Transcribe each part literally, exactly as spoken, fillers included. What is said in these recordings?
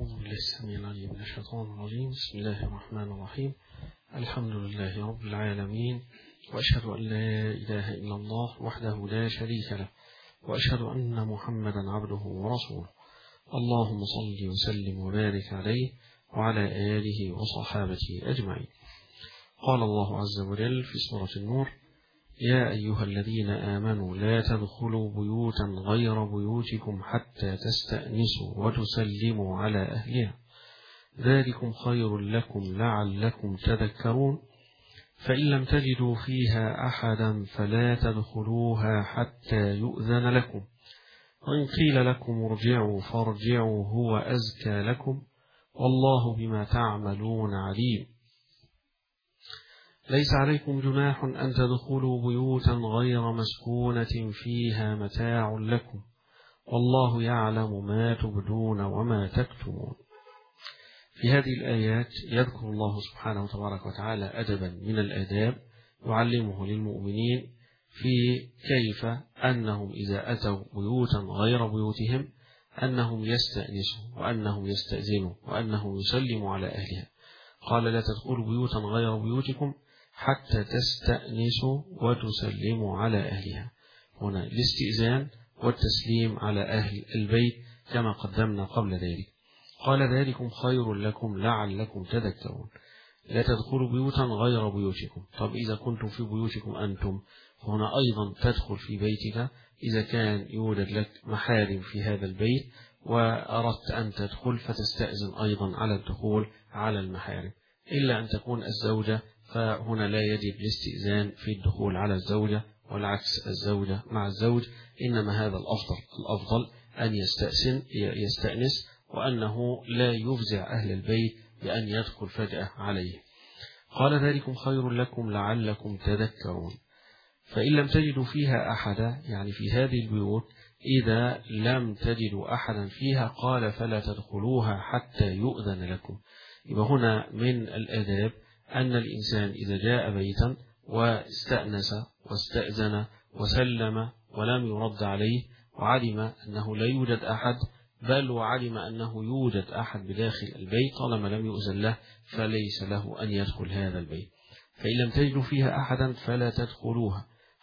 أعوذ بالله السميع العليم من الشيطان الرجيم. بسم الله الرحمن الرحيم. الحمد لله رب العالمين، وأشهد أن لا إله إلا الله وحده لا شريك له، وأشهد أن محمدا عبده ورسوله. اللهم صل وسلم وبارك عليه وعلى آله وصحابته أجمعين. قال الله عز وجل في سورة النور: يا أيها الذين آمنوا لا تدخلوا بيوتا غير بيوتكم حتى تستأنسوا وتسلموا على أهلها، ذلكم خير لكم لعلكم تذكرون. فإن لم تجدوا فيها أحدا فلا تدخلوها حتى يؤذن لكم، وإن قيل لكم ارجعوا فارجعوا هو أزكى لكم، والله بما تعملون عليم. ليس عليكم جناح أن تدخلوا بيوتا غير مسكونة فيها متاع لكم، والله يعلم ما تبدون وما تكتمون. في هذه الآيات يذكر الله سبحانه وتبارك وتعالى أدبا من الآداب يعلمه للمؤمنين في كيف أنهم إذا أتوا بيوتا غير بيوتهم أنهم يستأنسوا وأنهم يستأذنوا وأنهم يسلموا على أهلها. قال: لا تدخلوا بيوتا غير بيوتكم حتى تستأنسوا وتسلموا على أهلها. هنا الاستئذان والتسليم على أهل البيت كما قدمنا قبل ذلك. قال: ذلكم خير لكم لعلكم تذكرون. لا تدخلوا بيوتا غير بيوتكم. طب إذا كنتم في بيوتكم أنتم، هنا أيضا تدخل في بيتك إذا كان يوجد لك محارم في هذا البيت وأردت أن تدخل فتستأذن أيضا على الدخول على المحارم، إلا أن تكون الزوجة، فهنا لا يجب الاستئذان في الدخول على الزوجة، والعكس الزوجة مع الزوج، إنما هذا الأفضل الأفضل أن يستأذن يستأنس، وأنه لا يفزع أهل البيت بأن يدخل فجأة عليه. قال: ذلكم خير لكم لعلكم تذكرون. فإن لم تجدوا فيها أحدا، يعني في هذه البيوت إذا لم تجدوا أحدا فيها، قال: فلا تدخلوها حتى يؤذن لكم. يبقى هنا من الآداب أن الإنسان إذا جاء بيتا واستأنس واستأذن وسلم ولم يرد عليه وعلم أنه لا يوجد أحد، بل وعلم أنه يوجد أحد بداخل البيت، طالما لم يؤذن له فليس له أن يدخل هذا البيت. فإن لم تجدوا فيها أحدا فلا تدخلوها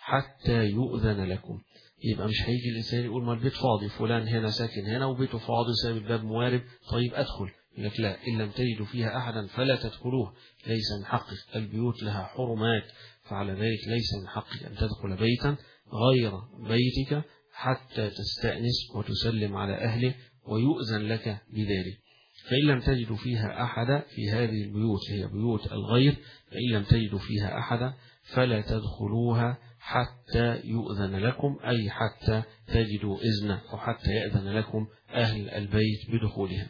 حتى يؤذن لكم. يبقى مش هيجي الإنسان يقول: ما البيت فاضي، فلان هنا ساكن هنا وبيته فاضي ساب الباب موارب، طيب أدخل. لك لا، إن لم تجدوا فيها أحدا فلا تدخلوها. ليس من حقك، البيوت لها حرمات، فعلى ذلك ليس من حقك أن تدخل بيتا غير بيتك حتى تستأنس وتسلم على أهله ويؤذن لك بذلك. فإن لم تجدوا فيها أحدا، في هذه البيوت هي بيوت الغير، فإن لم تجدوا فيها أحدا فلا تدخلوها حتى يؤذن لكم، أي حتى تجدوا إذن أو حتى يأذن لكم أهل البيت بدخولها.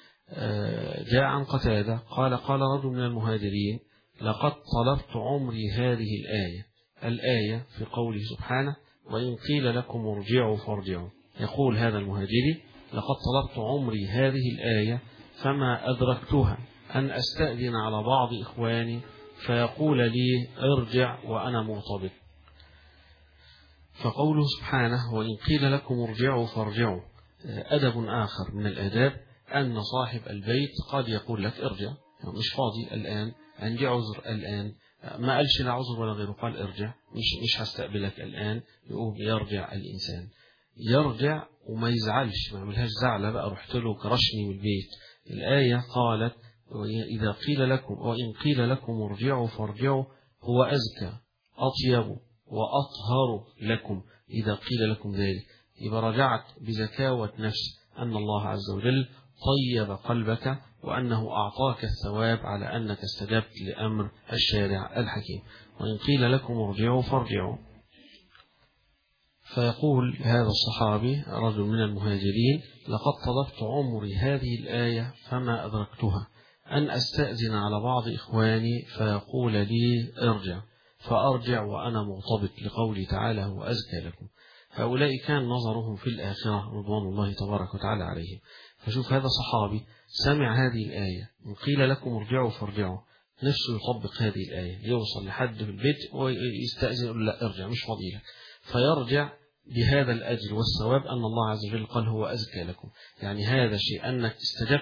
جاء عن قتادة قال: قال رجل من المهاجرين: لقد طلبت عمري هذه الآية. الآية في قوله سبحانه: وإن قيل لكم ارجعوا فارجعوا. يقول هذا المهاجري: لقد طلبت عمري هذه الآية فما أدركتها، أن أستأذن على بعض إخواني فيقول لي ارجع وأنا مرتبط. فقوله سبحانه: وإن قيل لكم ارجعوا فارجعوا، أدب آخر من الآداب أن صاحب البيت قد يقول لك ارجع، مش فاضي الآن، عندي عذر الآن، ما قالش لا عذر ولا غيره، قال ارجع، مش مش هستقبلك الآن. يقوم يرجع الإنسان، يرجع وما يزعلش، ما يعملهاش زعلة بقى رحت له كرشني من البيت. الآية قالت: إذا قيل لكم وإن قيل لكم ارجعوا فارجعوا هو أزكى أطيب وأطهر لكم. إذا قيل لكم ذلك، إذا رجعت بزكاوة نفس أن الله عز وجل طيب قلبك وأنه أعطاك الثواب على أنك استجبت لأمر الشارع الحكيم. وإن قيل لكم ارجعوا فارجعوا. فيقول هذا الصحابي رجل من المهاجرين: لقد طلبت عمري هذه الآية فما أدركتها، أن أستأذن على بعض إخواني فيقول لي ارجع، فأرجع وأنا مرتبط، لقوله تعالى: هو أزكى لكم. هؤلاء كان نظرهم في الآخرة رضوان الله تبارك وتعالى عليهم. فشوف هذا صحابي سمع هذه الآية: إن قيل لكم ارجعوا فارجعوا، نفسه يطبق هذه الآية، يوصل لحد في البيت ويستأذن يقول لا ارجع مش فضيلة، فيرجع بهذا الأجر والثواب أن الله عز وجل قال هو أزكى لكم. يعني هذا شيء أنك استجبت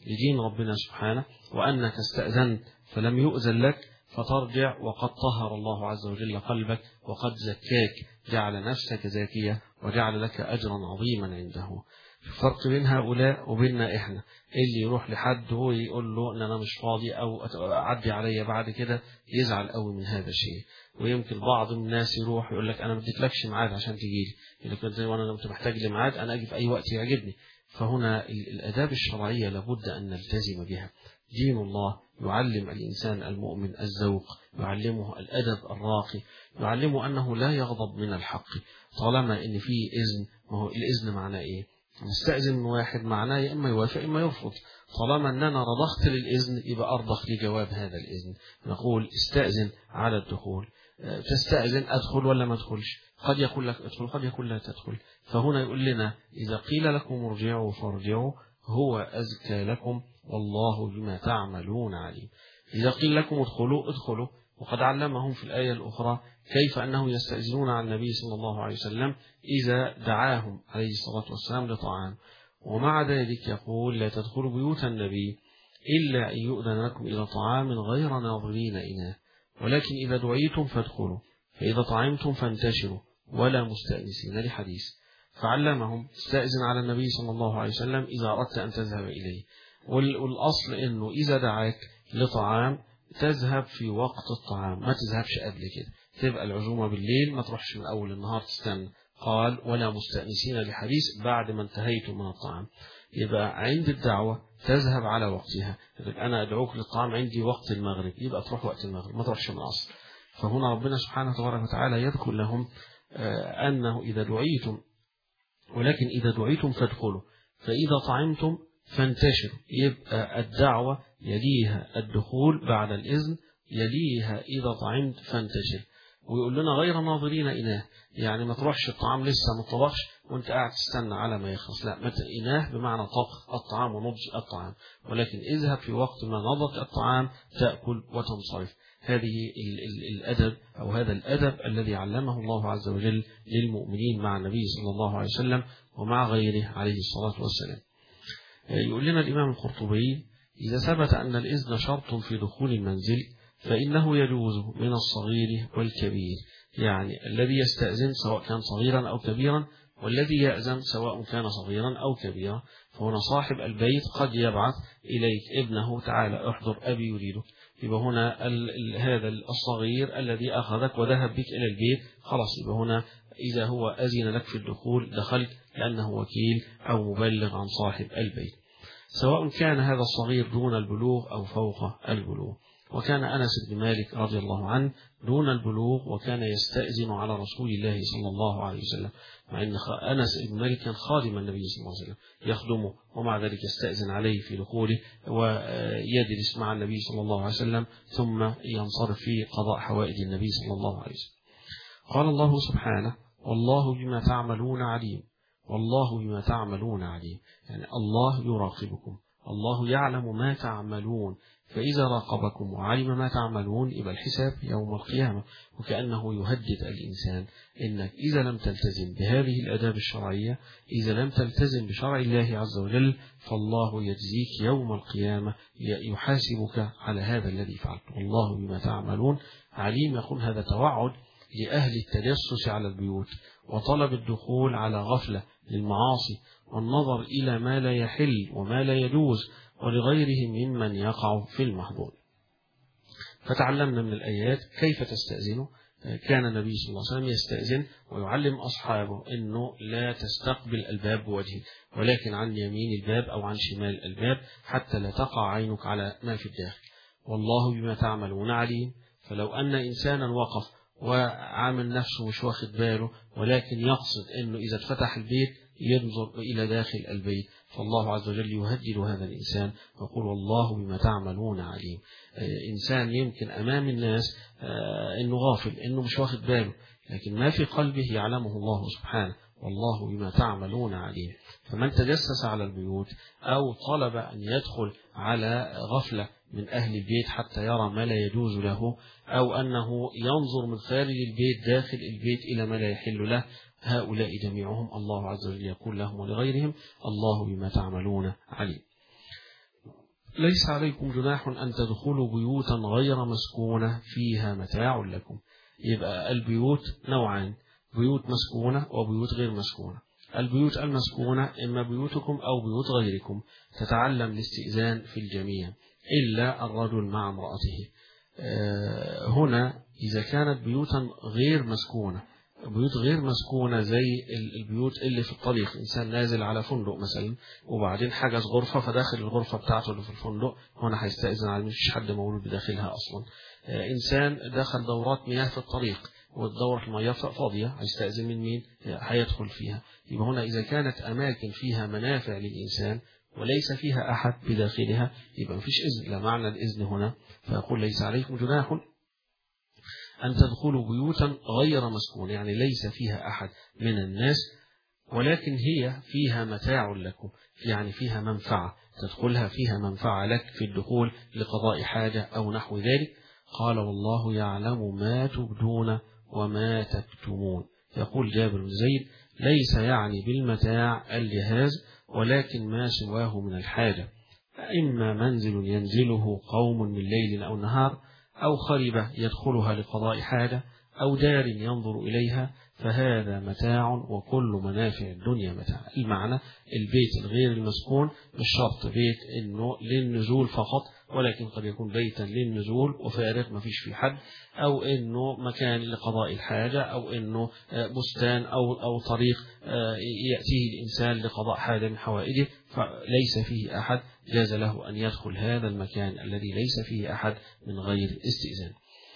لدين ربنا سبحانه، وأنك استأذنت فلم يؤذن لك فترجع وقد طهر الله عز وجل قلبك وقد زكاك، جعل نفسك زاكية وجعل لك أجرا عظيما عنده. الفرق بين هؤلاء وبيننا إحنا، اللي يروح لحد ويقول له إن أنا مش فاضي أو أعدي عليا بعد كده يزعل قوي من هذا الشيء. ويمكن بعض الناس يروح يقول لك أنا ما اديتلكش ميعاد عشان تجيلي، يقول لك زي وأنا كنت محتاج لميعاد أنا أجي في أي وقت يعجبني. فهنا الآداب الشرعية لابد أن نلتزم بها. دين الله يعلم الإنسان المؤمن الذوق، يعلمه الأدب الراقي، يعلمه أنه لا يغضب من الحق طالما إن فيه إذن. ما هو الإذن معناه إيه؟ نستأذن من واحد معناه يا إما يوافق إما يرفض. طالما أننا رضخت للإذن يبقى أرضخ لجواب هذا الإذن. نقول استأذن على الدخول، تستأذن أدخل ولا ما أدخلش؟ قد يقول لك ادخل قد يقول لا تدخل. فهنا يقول لنا إذا قيل لكم ارجعوا فارجعوا هو أزكى لكم والله بما تعملون عليم. إذا قيل لكم ادخلوا ادخلوا. وقد علمهم في الآية الأخرى كيف أنه يستأذنون على النبي صلى الله عليه وسلم إذا دعاهم عليه الصلاة والسلام لطعام، ومع ذلك يقول لا تدخلوا بيوت النبي إلا أن يؤذن لكم إلى طعام غير ناظرين إناه ولكن إذا دعيتم فادخلوا فإذا طعمتم فانتشروا ولا مستأنسين لحديث. فعلمهم استأذن على النبي صلى الله عليه وسلم إذا أردت أن تذهب إليه. والأصل أنه إذا دعاك لطعام تذهب في وقت الطعام، ما تذهبش قبل كده. تبقى العزومة بالليل ما تروحش من أول النهار تستنى. قال ولا مستأنسين لحديث بعد ما انتهيتم من الطعام. يبقى عند الدعوة تذهب على وقتها. أنا أدعوك للطعام عندي وقت المغرب، يبقى تروح وقت المغرب ما تروحش من العصر. فهنا ربنا سبحانه تبارك وتعالى يذكر لهم أنه إذا دعيتم ولكن إذا دعيتم فادخلوا فإذا طعمتم فانتشروا. يبقى الدعوة يليها الدخول بعد الإذن، يليها إذا طعمت فانتشر. ويقول لنا غير ناظرين إناه، يعني ما تروحش الطعام لسه ما طبخش وانت قاعد تستنى على ما يخلص، لا، متى إناه بمعنى طبخ الطعام ونضج الطعام، ولكن اذهب في وقت ما نضج الطعام تأكل وتنصرف. هذه ال ال الأدب أو هذا الأدب الذي علمه الله عز وجل للمؤمنين مع النبي صلى الله عليه وسلم ومع غيره عليه الصلاة والسلام. يقول لنا الإمام القرطبي إذا ثبت أن الإذن شرط في دخول المنزل فإنه يجوز من الصغير والكبير، يعني الذي يستأذن سواء كان صغيرا أو كبيرا، والذي يأذن سواء كان صغيرا أو كبيرا. فهنا صاحب البيت قد يبعث إليك ابنه تعالى احضر أبي يريدك، يبقى هنا ال ال هذا الصغير الذي أخذك وذهب بك إلى البيت خلاص، يبقى هنا إذا هو أذن لك في الدخول دخلت لأنه وكيل أو مبلغ عن صاحب البيت، سواء كان هذا الصغير دون البلوغ أو فوق البلوغ. وكان أنس بن مالك رضي الله عنه دون البلوغ وكان يستأذن على رسول الله صلى الله عليه وسلم، مع أن أنس بن مالك كان خادم النبي صلى الله عليه وسلم يخدمه، ومع ذلك يستأذن عليه في دخوله ويجلس مع النبي صلى الله عليه وسلم ثم ينصرف في قضاء حوائج النبي صلى الله عليه وسلم. قال الله سبحانه والله بما تعملون عليم، والله بما تعملون عليم، يعني الله يراقبكم، الله يعلم ما تعملون، فإذا راقبكم وعلم ما تعملون يبقى الحساب يوم القيامة. وكأنه يهدد الإنسان إنك إذا لم تلتزم بهذه الآداب الشرعية، إذا لم تلتزم بشرع الله عز وجل، فالله يجزيك يوم القيامة يحاسبك على هذا الذي فعلت. والله بما تعملون عليم. يقول هذا توعد لأهل التجسس على البيوت وطلب الدخول على غفلة للمعاصي والنظر إلى ما لا يحل وما لا يجوز ولغيرهم ممن يقع في المحظور. فتعلمنا من الآيات كيف تستأذنوا. كان النبي صلى الله عليه وسلم يستأذن ويعلم أصحابه أنه لا تستقبل الباب بوجهه ولكن عن يمين الباب أو عن شمال الباب حتى لا تقع عينك على ما في الداخل. والله بما تعملون عليم. فلو أن إنسانا وقف وعامل نفسه مش واخد باله ولكن يقصد أنه إذا اتفتح البيت ينظر إلى داخل البيت، فالله عز وجل يهدد هذا الإنسان ويقول والله بما تعملون عليم. إنسان يمكن أمام الناس أنه غافل أنه مش واخد باله، لكن ما في قلبه يعلمه الله سبحانه. والله بما تعملون عليم. فمن تجسس على البيوت أو طلب أن يدخل على غفلة من أهل البيت حتى يرى ما لا يجوز له، أو أنه ينظر من خارج البيت داخل البيت إلى ما لا يحل له، هؤلاء جميعهم الله عز وجل يقول لهم ولغيرهم الله بما تعملون عليم. ليس عليكم جناح أن تدخلوا بيوتا غير مسكونة فيها متاع لكم. يبقى البيوت نوعان، بيوت مسكونة وبيوت غير مسكونة. البيوت المسكونة إما بيوتكم أو بيوت غيركم، تتعلم الاستئذان في الجميع إلا الرجل مع امرأته. هنا إذا كانت بيوتا غير مسكونة، بيوت غير مسكونة زي البيوت اللي في الطريق، إنسان نازل على فندق مثلا وبعدين حجز غرفة، فداخل الغرفة بتاعته اللي في الفندق هنا هيستأذن على مفيش حد موجود بداخلها أصلا. إنسان دخل دورات مياه في الطريق والدورة المياه فاضية، هيستأذن من مين؟ هيدخل فيها. يبقى هنا إذا كانت أماكن فيها منافع للإنسان وليس فيها أحد بداخلها يبقى مفيش إذن، لا معنى الإذن هنا. فيقول ليس عليكم جناح أن تدخلوا بيوتا غير مسكونة، يعني ليس فيها أحد من الناس ولكن هي فيها متاع لكم، يعني فيها منفعة تدخلها، فيها منفعة لك في الدخول لقضاء حاجة أو نحو ذلك. قال والله يعلم ما تبدون وما تكتمون. يقول جابر بن زيد ليس يعني بالمتاع الجهاز ولكن ما سواه من الحاجة، إما منزل ينزله قوم من ليل أو نهار، أو خربة يدخلها لقضاء حاجة، أو دار ينظر إليها، فهذا متاع وكل منافع الدنيا متاع. المعنى البيت الغير المسكون مش شرط بيت إنه للنزول فقط، ولكن قد يكون بيتا للنزول وفارغ ما فيش فيه حد، أو إنه مكان لقضاء الحاجة، أو إنه بستان أو أو طريق يأتيه الإنسان لقضاء حاجة من حوائجه فليس فيه أحد، جاز له أن يدخل هذا المكان الذي ليس فيه أحد من غير استئذان.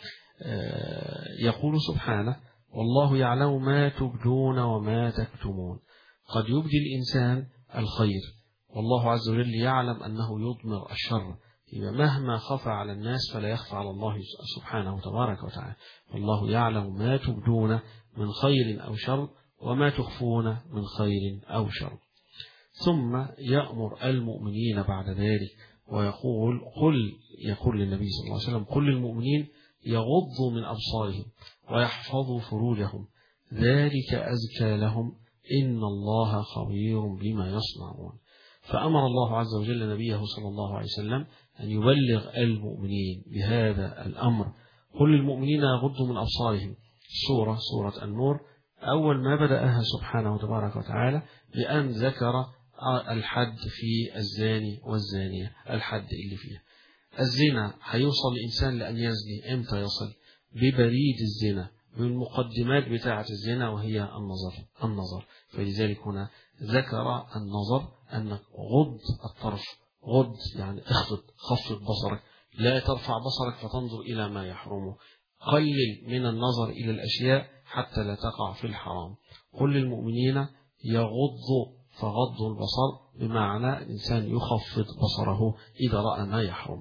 يقول سبحانه والله يعلم ما تبدون وما تكتمون. قد يبدي الإنسان الخير والله عز وجل يعلم أنه يضمر الشر، مهما خفى على الناس فلا يخفى على الله سبحانه تبارك وتعالى. والله يعلم ما تبدون من خير أو شر وما تخفون من خير أو شر. ثم يأمر المؤمنين بعد ذلك ويقول قل يقول للنبي صلى الله عليه وسلم قل للمؤمنين يغضوا من أبصارهم ويحفظوا فروجهم ذلك أزكى لهم إن الله خبير بما يصنعون. فأمر الله عز وجل نبيه صلى الله عليه وسلم أن يبلغ المؤمنين بهذا الأمر. قل للمؤمنين يغضوا من أبصارهم. سورة سورة النور أول ما بدأها سبحانه وتبارك وتعالى بأن ذكر الحد في الزاني والزانية، الحد اللي فيه الزنا. هيوصل الإنسان لأن يزني إمتى يصل؟ ببريد الزنا، بالمقدمات بتاعة الزنا وهي النظر النظر فلذلك هنا ذكر النظر أنك غض الطرف، غض يعني اخفض خفض بصرك، لا ترفع بصرك فتنظر إلى ما يحرمه، قلل من النظر إلى الأشياء حتى لا تقع في الحرام. قل للمؤمنين يغضوا، فغضوا البصر بمعنى الإنسان يخفض بصره إذا رأى ما يحرم.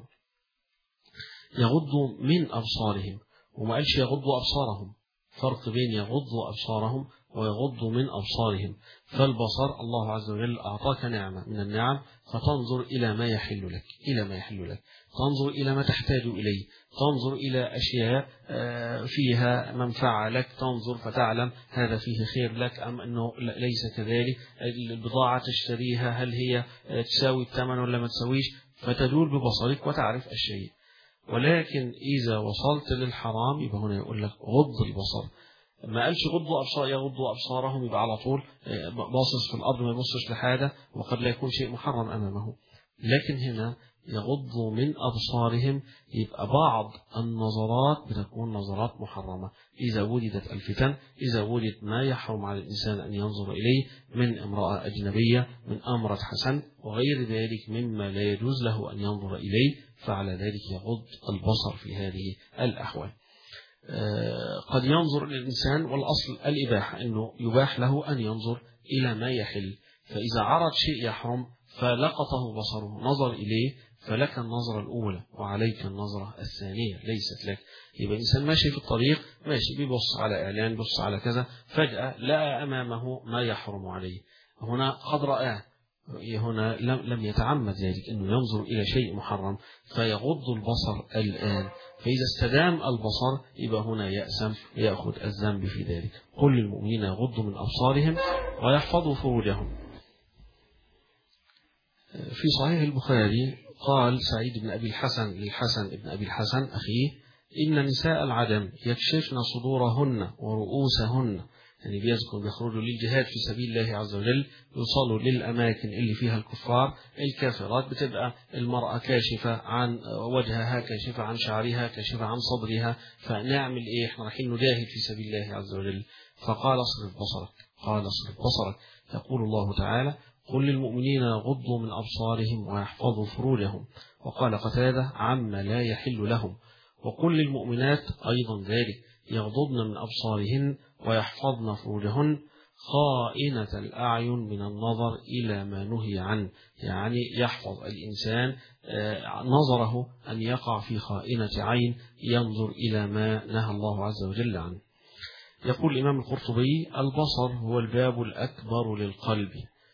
يغضوا من أبصارهم، وما قالش يغضوا أبصارهم، فرق بين يغضوا أبصارهم ويغضوا من أبصارهم. فالبصر الله عز وجل أعطاك نعمة من النعم فتنظر إلى ما يحل لك، إلى ما يحل لك، تنظر إلى ما تحتاج إليه، تنظر إلى أشياء فيها منفعة لك، تنظر فتعلم هذا فيه خير لك أم أنه ليس كذلك، البضاعة تشتريها هل هي تساوي الثمن ولا ما تساويش، فتدول ببصرك وتعرف الشيء. ولكن إذا وصلت للحرام يبقى هنا يقول لك غض البصر، ما قالش غضوا أبصار يغضوا أبصارهم يبقى على طول باصص في الأرض ما يبصش لحاجة وقد لا يكون شيء محرم أمامه. لكن هنا يغضوا من أبصارهم يبقى بعض النظرات بتكون نظرات محرمة إذا وجدت الفتن، إذا وجد ما يحرم على الإنسان أن ينظر إليه من امرأة أجنبية، من أمرة حسن وغير ذلك مما لا يجوز له أن ينظر إليه، فعلى ذلك يغض البصر في هذه الأحوال. قد ينظر الإنسان والأصل الإباحة أنه يباح له أن ينظر إلى ما يحل، فإذا عرض شيء يحرم فلقطه بصره نظر إليه فلك النظرة الأولى وعليك النظرة الثانية ليست لك. يبقى إنسان ماشي في الطريق ماشي بيبص على إعلان بيبص على كذا فجأة لقى أمامه ما يحرم عليه، هنا قد رآه، هنا لم يتعمد ذلك أنه ينظر إلى شيء محرم فيغض البصر الآن، فإذا استدام البصر يبقى هنا يأسم يأخذ الذنب في ذلك. قل للمؤمنين يغضوا من أبصارهم ويحفظوا فروجهم. في صحيح البخاري قال سعيد بن أبي الحسن للحسن بن أبي الحسن أخيه: إن نساء العدم يكشفن صدورهن ورؤوسهن، يعني بيذكر بيخرجوا للجهاد في سبيل الله عز وجل، يوصلوا للأماكن اللي فيها الكفار الكافرات، بتبقى المرأة كاشفة عن وجهها، كاشفة عن شعرها، كاشفة عن صدرها، فنعمل إيه؟ احنا رايحين نجاهد في سبيل الله عز وجل. فقال اصرف بصرك، قال اصرف بصرك. يقول الله تعالى: قل للمؤمنين يغضوا من أبصارهم ويحفظوا فروجهم. وقال قتادة: عما لا يحل لهم. وقل للمؤمنات أيضا ذلك، يغضضن من أبصارهن ويحفظن فروجهن، خائنة الأعين من النظر إلى ما نهي عنه، يعني يحفظ الإنسان نظره أن يقع في خائنة عين، ينظر إلى ما نهى الله عز وجل عنه. يقول الإمام القرطبي: البصر هو الباب الأكبر للقلب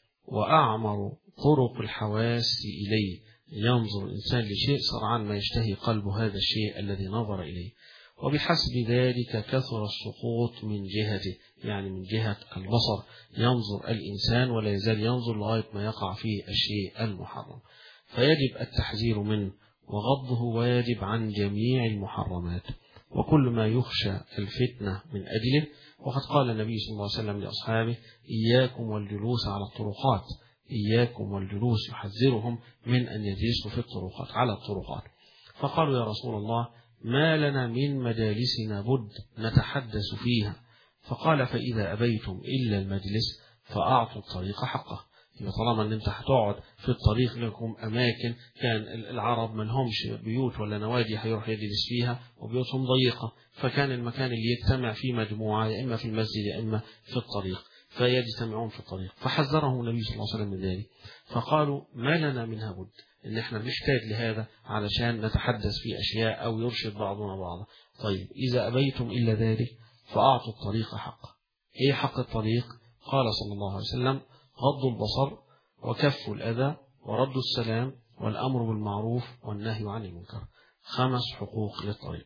وأعمر طرق الحواس إليه، ينظر الإنسان لشيء سرعان ما يشتهي قلب هذا الشيء الذي نظر إليه، وبحسب ذلك كثر السقوط من جهته، يعني من جهة البصر ينظر الإنسان ولا يزال ينظر لغاية ما يقع فيه الشيء المحرم، فيجب التحذير منه، وغضه واجب عن جميع المحرمات وكل ما يخشى الفتنة من أجله. وقد قال النبي صلى الله عليه وسلم لأصحابه: إياكم والجلوس على الطرقات، إياكم والجلوس، يحذرهم من أن يجلسوا في الطرقات على الطرقات. فقالوا: يا رسول الله، ما لنا من مجالسنا بد نتحدث فيها. فقال: فإذا أبيتم إلا المجلس فأعطوا الطريق حقه. يبقى طالما ان انت هتقعد في الطريق، لكم اماكن كان العرب ما لهمش بيوت ولا نوادي هيروح يجلس فيها، وبيوتهم ضيقه، فكان المكان اللي يجتمع فيه مجموعه يا اما في المسجد يا اما في الطريق، فيجتمعون في الطريق. فحذرهم النبي صلى الله عليه وسلم من ذلك، فقالوا: ما لنا منها بد، ان احنا نحتاج لهذا علشان نتحدث في اشياء او يرشد بعضنا بعضا. طيب اذا ابيتم الا ذلك فاعطوا الطريق حقه. ايه حق الطريق؟ قال صلى الله عليه وسلم: غض البصر وكف الأذى ورد السلام والأمر بالمعروف والنهي عن المنكر. خمس حقوق للطريق.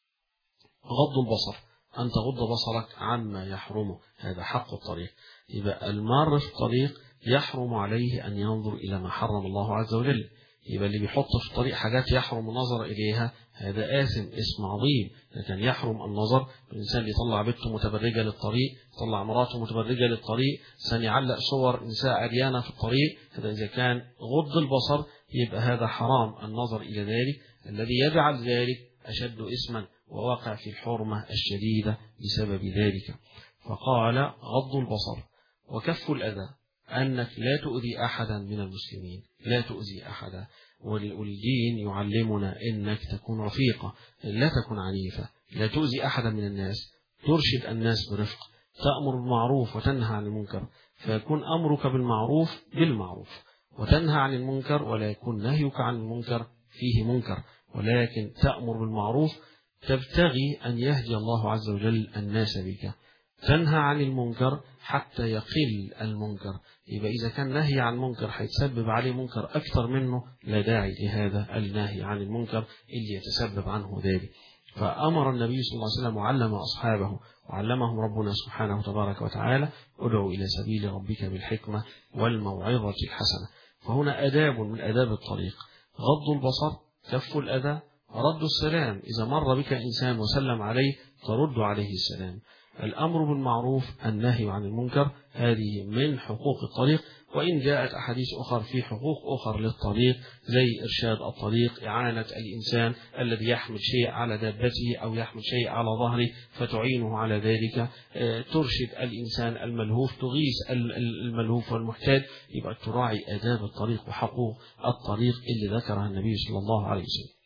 غض البصر، أن تغض بصرك عما يحرمه، هذا حق الطريق. يبقى المار في الطريق يحرم عليه أن ينظر إلى ما حرم الله عز وجل. يبقى اللي بيحط في الطريق حاجات يحرم النظر إليها هذا آثم، اسم عظيم. لكن يحرم النظر، الإنسان اللي يطلع بنته متبرجة للطريق، يطلع مراته متبرجة للطريق، سنعلق صور نساء عريانة في الطريق، هذا إذا كان غض البصر يبقى هذا حرام النظر إلى ذلك، الذي يجعل ذلك أشد اسما ووقع في الحرمة الشديدة بسبب ذلك. فقال: غض البصر وكف الأذى، أنك لا تؤذي أحدا من المسلمين، لا تؤذي أحدا. والدين يعلمنا أنك تكون رفيقة، لا تكون عنيفة، لا تؤذي أحدا من الناس، ترشد الناس برفق، تأمر بالمعروف وتنهى عن المنكر، فيكون أمرك بالمعروف بالمعروف، وتنهى عن المنكر ولا يكون نهيك عن المنكر فيه منكر، ولكن تأمر بالمعروف تبتغي أن يهدي الله عز وجل الناس بك، تنهى عن المنكر حتى يقل المنكر. يبقى إذا كان نهي عن منكر هيتسبب عليه منكر أكثر منه، لا داعي لهذا النهي عن المنكر اللي يتسبب عنه ذلك. فأمر النبي صلى الله عليه وسلم وعلم أصحابه وعلمهم ربنا سبحانه وتبارك وتعالى: ادعوا إلى سبيل ربك بالحكمة والموعظة الحسنة. فهنا آداب من آداب الطريق: غض البصر، كف الأذى، رد السلام، إذا مر بك إنسان وسلم عليه ترد عليه السلام، الأمر بالمعروف، النهي عن المنكر، هذه من حقوق الطريق. وإن جاءت أحاديث أخرى في حقوق أخرى للطريق، زي إرشاد الطريق، إعانة الإنسان الذي يحمل شيء على دابته أو يحمل شيء على ظهره فتعينه على ذلك، ترشد الإنسان الملهوف، تغيث الملهوف والمحتاج. يبقى تراعي آداب الطريق وحقوق الطريق اللي ذكرها النبي صلى الله عليه وسلم.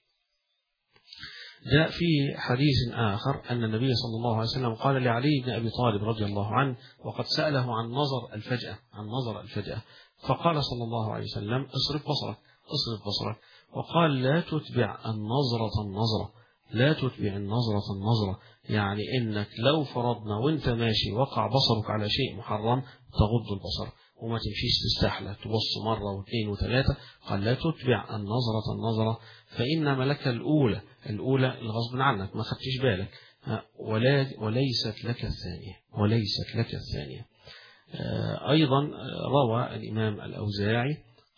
جاء في حديث آخر أن النبي صلى الله عليه وسلم قال لعلي بن أبي طالب رضي الله عنه، وقد سأله عن نظر الفجأة عن نظر الفجأة فقال صلى الله عليه وسلم: اصرف بصرك اصرف بصرك وقال: لا تتبع النظرة النظرة لا تتبع النظرة النظرة يعني إنك لو فرضنا وانت ماشي وقع بصرك على شيء محرم تغض البصر وما تمشيش تستحلى تبص مرة واثنين وثلاثة. قال: لا تتبع النظرة النظرة فإنما لك الأولى الأولى الغصب عنك ما خدتش بالك، ولا وليست لك الثانية وليست لك الثانية. أيضا روى الإمام الأوزاعي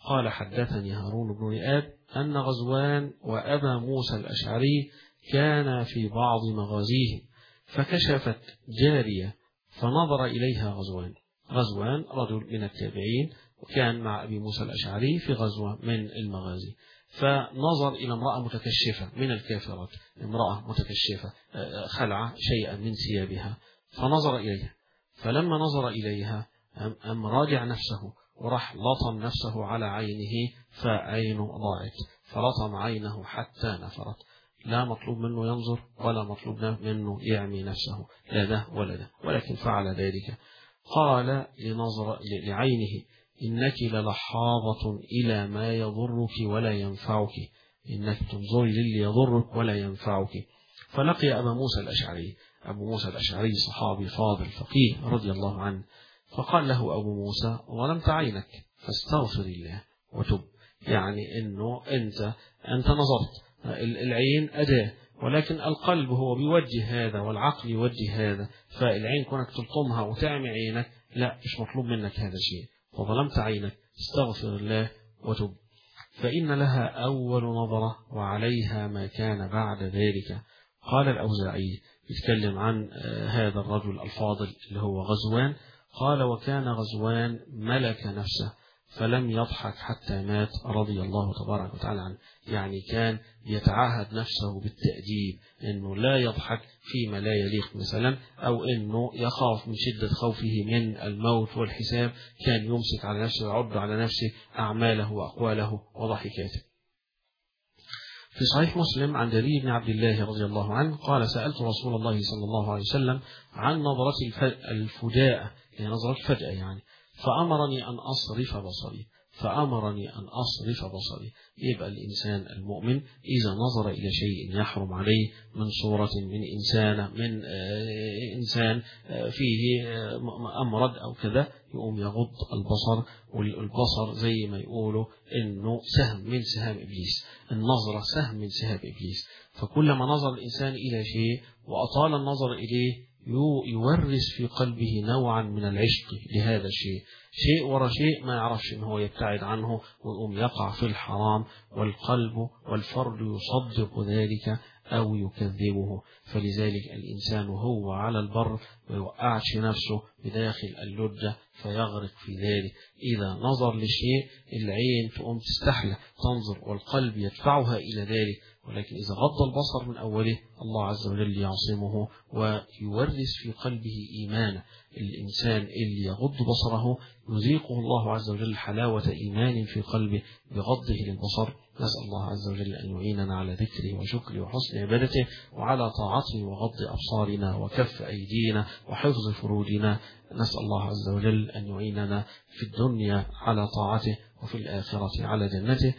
قال حدثني هارون بن رئاب أن غزوان وأبا موسى الأشعري كان في بعض مغازيهم، فكشفت جارية فنظر إليها غزوان. غزوان رجل من التابعين، وكان مع أبي موسى الأشعري في غزوة من المغازي، فنظر إلى امرأة متكشفة من الكافرات، امرأة متكشفة خلع شيئا من ثيابها، فنظر إليها. فلما نظر إليها أم راجع نفسه وراح لطم نفسه على عينه، فعينه ضاعت، فلطم عينه حتى نفرت. لا مطلوب منه ينظر ولا مطلوب منه يعمي نفسه، لا ده ولا ده، ولكن فعل ذلك. قال لنظر لعينه: إنك للحاظة إلى ما يضرك ولا ينفعك، إنك تنظري للي يضرك ولا ينفعك. فلقي أبا موسى الأشعري. أبو موسى الأشعري صحابي فاضل فقيه رضي الله عنه، فقال له أبو موسى: ظلمت عينك فاستغفر الله وتب. يعني أنه أنت أنت نظرت، العين أداة، ولكن القلب هو بيوجه هذا والعقل يوجه هذا، فالعين كونك تلطمها وتعمي عينك لا، مش مطلوب منك هذا الشيء، فظلمت عينك استغفر الله وتب، فإن لها أول نظرة وعليها ما كان بعد ذلك. قال الأوزاعي يتكلم عن هذا الرجل الفاضل اللي هو غزوان، قال: وكان غزوان ملك نفسه فلم يضحك حتى مات رضي الله تبارك وتعالى عنه. يعني كان يتعاهد نفسه بالتأديب، أنه لا يضحك فيما لا يليق مثلا، أو أنه يخاف من شدة خوفه من الموت والحساب، كان يمسك على نفسه ويعد على نفسه أعماله وأقواله وضحكاته. في صحيح مسلم عن جرير بن عبد الله رضي الله عنه قال: سألت رسول الله صلى الله عليه وسلم عن نظرة الفجاءة، هي نظرة الفجأة يعني، فأمرني أن أصرف بصري فأمرني أن أصرف بصري. يبقى الإنسان المؤمن إذا نظر إلى شيء يحرم عليه من صورة من إنسان من إنسان فيه أمرض أو كذا، يقوم يغض البصر. والبصر زي ما يقولوا إنه سهم من سهام إبليس، النظرة سهم من سهام إبليس، فكلما نظر الإنسان إلى شيء وأطال النظر إليه يورث في قلبه نوعا من العشق لهذا الشيء، شيء ورا شيء ما يعرفش ان هو يبتعد عنه ويقوم يقع في الحرام، والقلب والفرد يصدق ذلك أو يكذبه. فلذلك الإنسان وهو على البر ما يوقعش نفسه بداخل اللجة فيغرق في ذلك. إذا نظر لشيء العين تقوم تستحلى تنظر والقلب يدفعها إلى ذلك، ولكن إذا غض البصر من أوله الله عز وجل يعصمه ويورث في قلبه إيمانه. الإنسان اللي يغض بصره يذيقه الله عز وجل حلاوة إيمان في قلبه بغضه للبصر. نسأل الله عز وجل أن يعيننا على ذكره وشكره وحسن عبادته وعلى طاعته وغض أبصارنا وكف أيدينا وحفظ فروجنا. نسأل الله عز وجل أن يعيننا في الدنيا على طاعته وفي الآخرة على جنته.